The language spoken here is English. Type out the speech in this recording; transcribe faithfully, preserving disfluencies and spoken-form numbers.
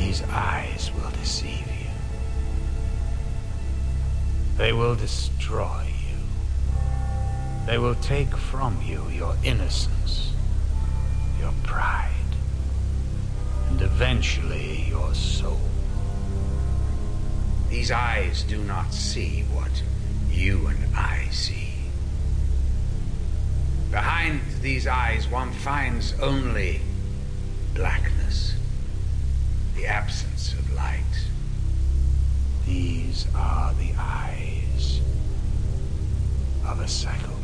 These eyes will deceive you. They will destroy you. They will take from you your innocence, your pride, and eventually your soul. These eyes do not see what you and I see. Behind these eyes one finds only blackness, the absence of light. These are the eyes of a psychopath.